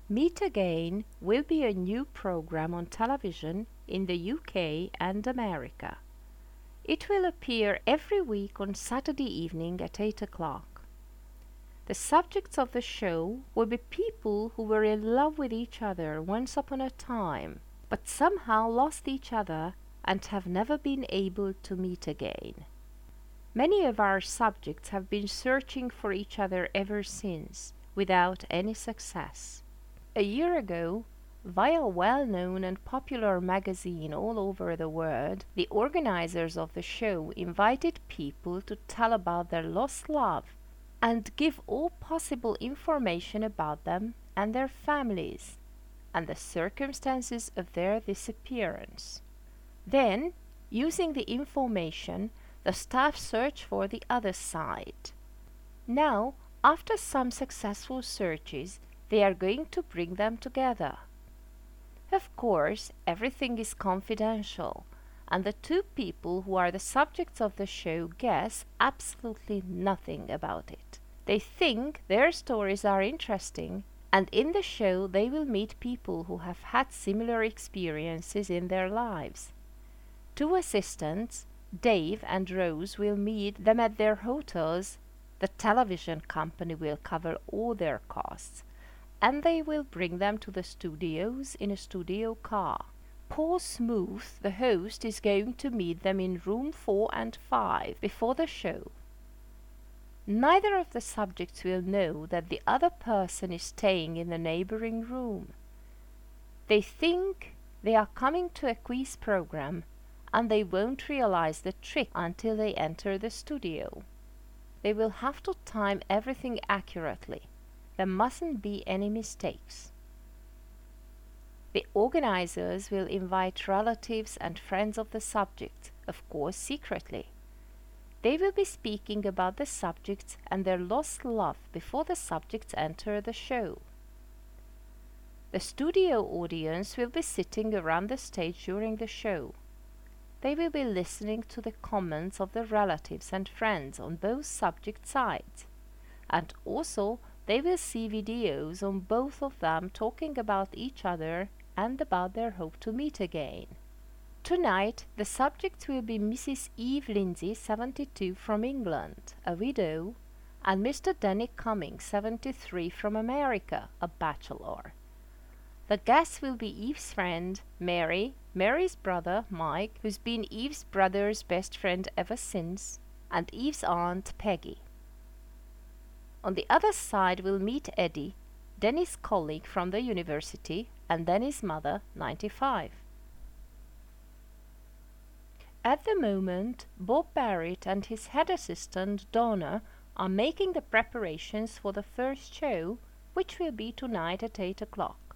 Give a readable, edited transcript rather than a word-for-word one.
Meet Again will be a new program on television in the UK and America. It will appear every week on Saturday evening at 8 o'clock. The subjects of the show will be people who were in love with each other once upon a time, but somehow lost each other and have never been able to meet again. Many of our subjects have been searching for each other ever since, without any success. A year ago, via a well-known and popular magazine all over the world, the organizers of the show invited people to tell about their lost love and give all possible information about them and their families and the circumstances of their disappearance. Then, using the information, the staff searched for the other side. Now, after some successful searches, they are going to bring them together. Of course, everything is confidential, and the two people who are the subjects of the show guess absolutely nothing about it. They think their stories are interesting, and in the show they will meet people who have had similar experiences in their lives. Two assistants, Dave and Rose, will meet them at their hotels. The television company will cover all their costs, and they will bring them to the studios in a studio car. Paul Smooth, the host, is going to meet them in room 4 and 5 before the show. Neither of the subjects will know that the other person is staying in the neighboring room. They think they are coming to a quiz program, and they won't realize the trick until they enter the studio. They will have to time everything accurately. There mustn't be any mistakes. The organizers will invite relatives and friends of the subject, of course secretly. They will be speaking about the subjects and their lost love before the subjects enter the show. The studio audience will be sitting around the stage during the show. They will be listening to the comments of the relatives and friends on both subject sides, and also they will see videos on both of them talking about each other and about their hope to meet again. Tonight, the subjects will be Mrs. Eve Lindsay, 72, from England, a widow, and Mr. Danny Cummings, 73, from America, a bachelor. The guests will be Eve's friend, Mary, Mary's brother, Mike, who's been Eve's brother's best friend ever since, and Eve's aunt, Peggy. On the other side we'll meet Eddie, Danny's colleague from the university, and Danny's mother, 95. At the moment, Bob Barrett and his head assistant, Donna, are making the preparations for the first show, which will be tonight at 8 o'clock.